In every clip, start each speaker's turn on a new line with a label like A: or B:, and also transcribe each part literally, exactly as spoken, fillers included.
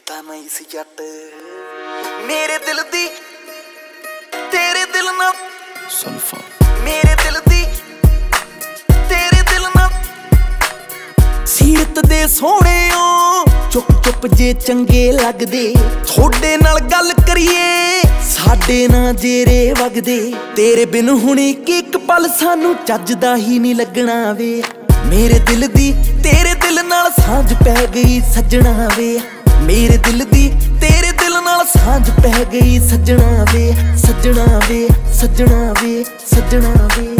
A: ਪਤਾ ਨਹੀਂ ਸੀ ਜੱਟ ਮੇਰੇ ਦਿਲ ਦੀ ਤੇਰੇ ਦਿਲ ਨਾਲ
B: ਸੁਲਫਾ
A: ਮੇਰੇ ਦਿਲ ਦੀ ਤੇਰੇ ਦਿਲ ਨਾਲ ਸੀਰਤ ਦੇ ਸੋਹਣਿਓ ਚੁੱਪ ਚੁੱਪ ਜੇ ਚੰਗੇ ਲੱਗਦੇ ਥੋੜੇ ਨਾਲ ਗੱਲ ਕਰੀਏ ਸਾਡੇ ਨਾਲ ਜੇਰੇ ਵਗਦੇ ਤੇਰੇ ਬਿਨ ਹੁਣੀ ਕਿ ਇੱਕ ਪਲ ਸਾਨੂੰ ਚੱਜਦਾ ਹੀ ਨਹੀਂ ਲੱਗਣਾ ਵੇ ਮੇਰੇ ਦਿਲ ਦੀ ਤੇਰੇ ਦਿਲ ਨਾਲ ਸਾਂਝ ਪੈ ਗਈ ਸੱਜਣਾ ਵੇ ਮੇਰੇ ਦਿਲ ਦੀ ਤੇਰੇ ਦਿਲ ਨਾਲ ਸਾਂਝ ਪੈ ਗਈ ਸੱਜਣਾ ਵੇ ਸੱਜਣਾ ਵੇ ਸੱਜਣਾ ਵੇ ਸੱਜਣਾ ਵੇ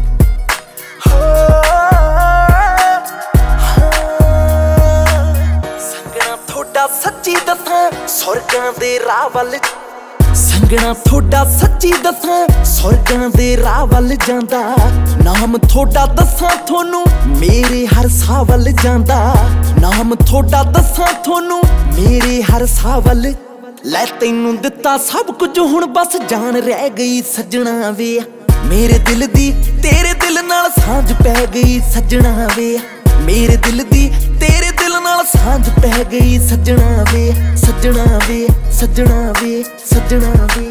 A: ਸੰਗਣਾ ਥੋੜਾ ਸੱਚੀ ਦੱਸਾਂ ਸੁਰਗਾਂ ਦੇ ਰਾਹ ਵੱਲ ਸੰਗਣਾ ਥੋੜਾ ਸੱਚੀ ਦੱਸਾਂ ਸੁਰਗਾਂ ਦੇ ਰਾਹ ਵੱਲ ਜਾਂਦਾ ਨਾਮ ਥੋੜਾ ਦੱਸਾਂ ਤੁਹਾਨੂੰ ਮੇਰੇ ਹਰ ਸਾਹ ਵੱਲ ਜਾਂਦਾ ਨਾਮ ਥੋੜਾ ਦੱਸਾਂ ਤੁਹਾਨੂੰ ਮੇਰੇ ਹਰ ਸਾਹ ਵੱਲ ਲੈ ਤੈਨੂੰ ਦਿੱਤਾ ਸਭ ਕੁਝ ਹੁਣ ਬਸ ਜਾਨ ਰਹਿ ਗਈ ਸੱਜਣਾ ਵੇ ਮੇਰੇ ਦਿਲ ਦੀ ਤੇਰੇ ਦਿਲ ਨਾਲ ਸਾਂਝ ਪੈ ਗਈ ਸੱਜਣਾ ਵੇ ਮੇਰੇ ਦਿਲ ਦੀ ਤੇਰੇ ਦਿਲ ਨਾਲ ਸਾਂਝ ਪੈ ਗਈ ਸੱਜਣਾ ਵੇ ਸੱਜਣਾ ਵੇ ਸੱਜਣਾ ਵੇ ਸੱਜਣਾ ਵੇ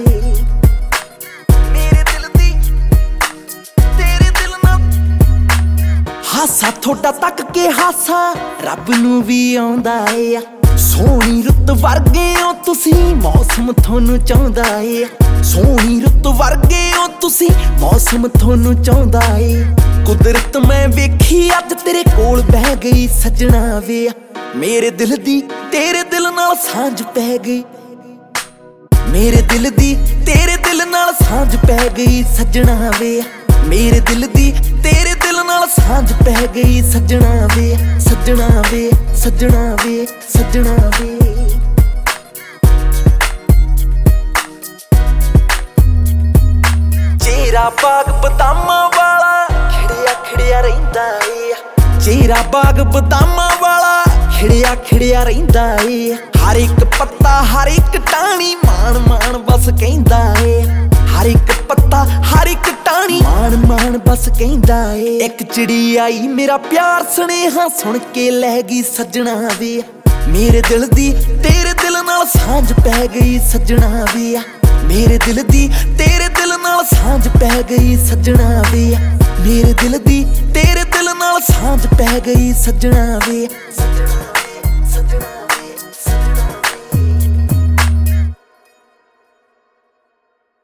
A: ਮੇਰੇ ਦਿਲ ਦੀ ਤੇਰੇ ਦਿਲ ਨਾਲ ਹਾਸਾ ਥੋੜਾ ਤੱਕ ਕੇ ਹਾਸਾ ਰੱਬ ਨੂੰ ਵੀ ਆਉਂਦਾ ਏ ਸੋਹਣੀ ਰੁੱਤ ਵਰਗੇ ਹੋ ਤੁਸੀਂ ਮੌਸਮ ਤੁਹਾਨੂੰ ਚਾਹੁੰਦਾ ਏ ਸੋਹਣੀ ਰੁੱਤ ਵਰਗੇ ਹੋ ਤੁਸੀਂ ਮੌਸਮ ਤੁਹਾਨੂੰ ਚਾਹੁੰਦਾ ਏ ਕੁਦਰਤ ਮੈਂ ਵੇਖੀ ਅੱਜ ਤੇਰੇ ਕੋਲ ਬਹਿ ਗਈ ਸੱਜਣਾ ਵੇ ਮੇਰੇ ਦਿਲ ਦੀ ਤੇਰੇ ਦਿਲ ਨਾਲ ਸਾਂਝ ਪੈ ਗਈ ਮੇਰੇ ਦਿਲ ਦੀ ਤੇਰੇ ਦਿਲ ਨਾਲ ਸਾਂਝ ਪੈ ਗਈ ਸੱਜਣਾ ਵੇ ਮੇਰੇ ਦਿਲ ਦੀ ਤੇਰੇ ਦਿਲ ਨਾਲ ਸਾਂਝ ਪੈ ਗਈ ਸੱਜਣਾ ਵੇ ਸੱਜਣਾ ਵੇ ਸੱਜਣਾ ਵੇ ਸੱਜਣਾ ਵੇ ਚਿਹਰਾ ਬਾਗ ਬਦਾਮਾਂ ਵਾਲਾ ਖਿੜਿਆ ਖਿੜਿਆ ਰਹਿੰਦਾ ਏ ਚਿਹਰਾ ਬਾਗ ਬਦਾਮਾਂ ਵਾਲਾ ਖਿੜਿਆ ਖਿੜਿਆ ਰਹਿੰਦਾ ਏ ਹਰ ਇੱਕ ਪੱਤਾ ਹਰ ਇੱਕ ਟਾਹਣੀ ਮਾਣ ਮਾਣ ਬਸ ਕਹਿੰਦਾ ਏ ਹਰ ਇੱਕ ਪੱਤਾ ਹਰ ਇੱਕ ਟਾਹਣੀ ਮਾਣ ਮਾਣ ਬਸ ਕਹਿੰਦਾ ਏ ਇੱਕ ਚਿੜੀ ਆਈ ਮੇਰਾ ਪਿਆਰ ਸੁਨੇਹਾ ਸੁਣ ਕੇ ਲੈ ਗਈ ਸੱਜਣਾ ਵੇ ਮੇਰੇ ਦਿਲ ਦੀ ਤੇਰੇ ਦਿਲ ਨਾਲ ਸਾਂਝ ਪੈ ਗਈ ਸੱਜਣਾ ਵੇ ਮੇਰੇ ਦਿਲ ਦੀ ਤੇਰੇ ਦਿਲ ਨਾਲ ਸਾਂਝ ਪੈ ਗਈ ਸੱਜਣਾ ਵੇ ਮੇਰੇ ਦਿਲ ਦੀ ਤੇਰੇ ਦਿਲ ਨਾਲ ਸਾਂਝ ਪੈ ਗਈ ਸੱਜਣਾ ਵੇ